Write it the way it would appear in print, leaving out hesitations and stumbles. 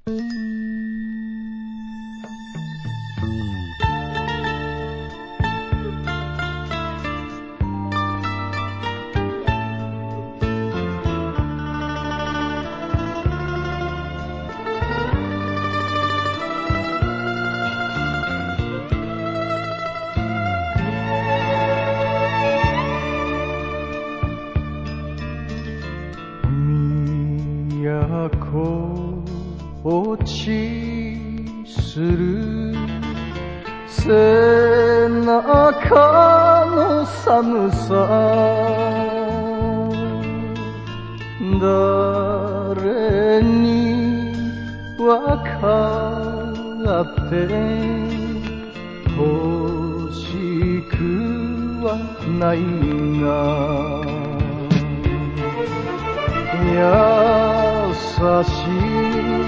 落ちする背中の寒さ誰にわかって欲しくはないが優しい